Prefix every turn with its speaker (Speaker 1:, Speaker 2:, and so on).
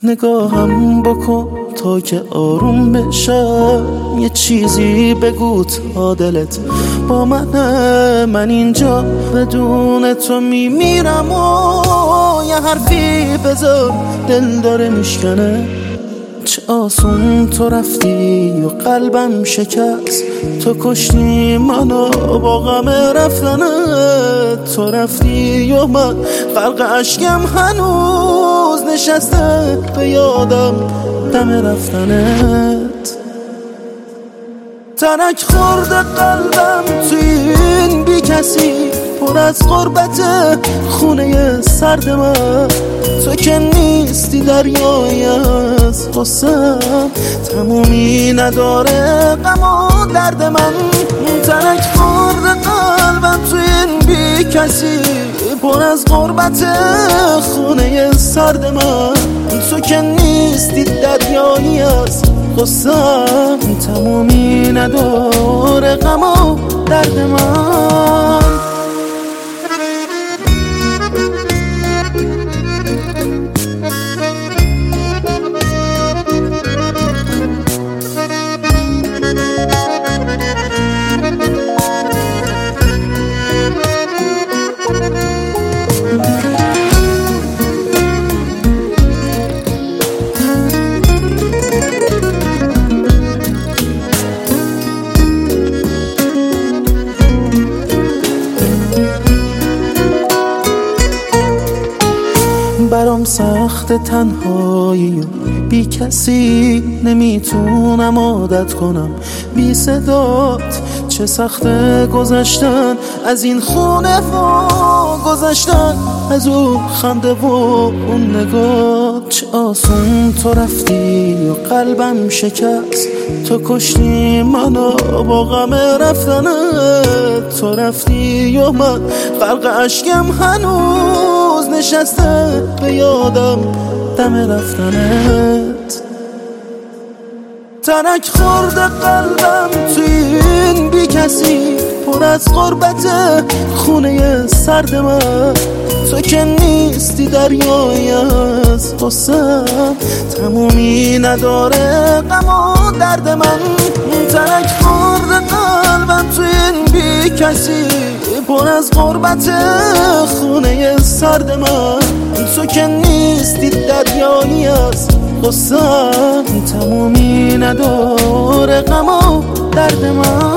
Speaker 1: نگاهم بکن تا که آروم بشم، یه چیزی بگو تا دلت با من اینجا بدون تو میمیرم و یه حرفی بذار دل داره میشکنه. چه آسون تو رفتی و قلبم شکست، تو کشتی منو با غم رفتنت. تو رفتی و من غرق اشکم هنوز نشسته به یادم دم رفتنت. ترک خورده قلبم توی این بی کسی، پر از غربت خونه سرد من. تو که نیستی دریایی از غصه‌ام، تمومی نداره غم و درد من. ترک خورده قلبم توی این بی کسی، پر از غربت خونه سرد من. تو که نیستی دریایی از غصه‌ام، تمومی نداره غم و درد من. برام سخت تنهایی و بی کسی، نمیتونم عادت کنم بی صدات. چه سخت گذشتن از این خونه و گذشتن از اون خنده و اون نگاه. چه آسون تو رفتی و قلبم شکست، تو کشتی منو با غم رفتنت. تو رفتی و من غرق اشکم هنوز نشسته به یادم دم رفتنت. ترک خورده قلبم توی این بی کسی، پر از غربت خونه سرد من. تو که نیستی دریایی از غصه‌ام، تمومی نداره غم و درد من. ترک خورده قلبم توی این بی کسی، پر از غربت خونه سرد من. تو که نیستی دریایی از غصه‌ام، تمومی نداره غم و درد من.